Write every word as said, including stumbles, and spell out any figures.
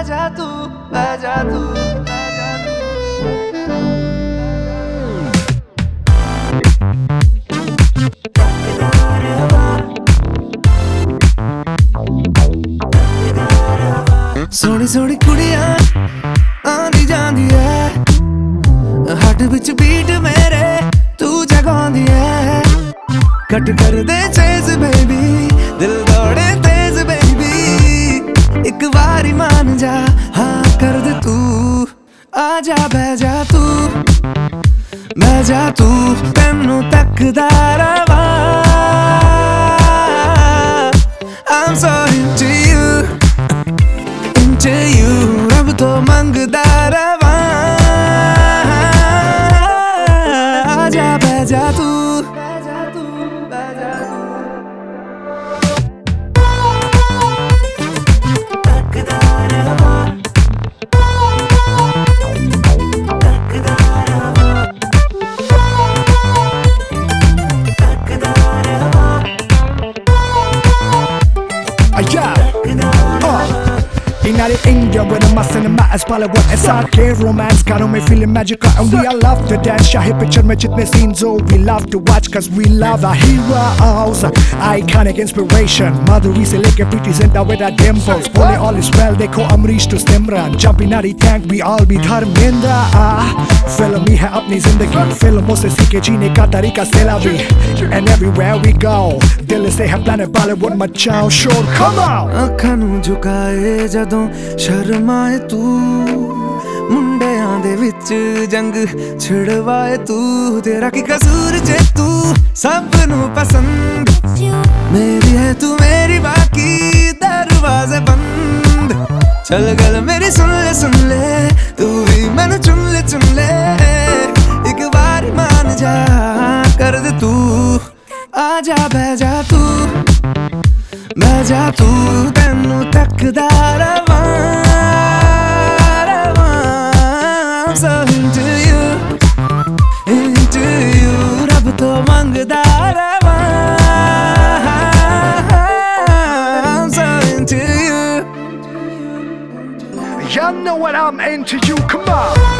आजा तू आजा तू आजा तू सोनी सोनी कुड़ियां आंदी जांदी है हट विच बीट मेरे तू जगांदी है कट कर दे चेज बेबी दिल दौड़े तेज बेबी एक बारी मान जा हाँ कर दे तू आजा बह जा तू बह जा तू तेनू तकदा रवा I'm so into you into you रब तो मंगदा रवा आजा बह जा तू United India with a mass and a mass Pala what S R K romance Got on me feeling magical and we all love to dance Shahi picture mein jitne scenes oh we love to watch cause we love our heroes Iconic inspiration Madhuri se leke Preeti Zinta with our dimples Bole all is well dekho Amrish to Simran Jumping out the tank we all be Dharmendra ah, Film hi hai apni zindagi Filmon se seeke jeene ka tarika sila bhi And everywhere we go Dil se hai planet Bollywood machao shore come on ਅੱਖਾਂ ਨੂੰ ਝੁਕਾਏ ਜਦੋਂ ਸ਼ਰਮਾਏ ਤੂੰ ਮੁੰਡਿਆਂ ਦੇ ਵਿੱਚ ਜੰਗ ਛਿੜਵਾਏ ਤੂੰ ਤੇਰਾ ਕੀ ਕਸੂਰ ਜੇ ਤੂੰ ਸਭ ਨੂੰ ਪਸੰਦ ਮੇਰੀ ਹੈ ਤੂੰ ਮੇਰੀ ਬਾਕੀ ਦਰਵਾਜ਼ੇ ਬੰਦ ਚਲ ਗੱਲ ਮੇਰੀ ਸੁਣ ਲੈ ਸੁਣ ਲੈ ਤੂੰ ਵੀ ਮੈਨੂੰ ਚੁਣ ਲੈ ਚੁਣ ਲੈ ਇੱਕ ਵਾਰ ਮੰਨ ਜਾ ਕਰ ਦੇ ਤੂੰ ਆਜਾ ਬਹਿ ਜਾ ਤੂੰ ਬਹਿ ਜਾ ਤੂੰ ਤੈਨੂੰ ਤੱਕਦਾ ਰਵਾਂ I'm so into you into you ਰੱਬ ਤੋਂ ਮੰਗਦਾ ਰਵਾਂ I'm so into you You know what I'm into you, come on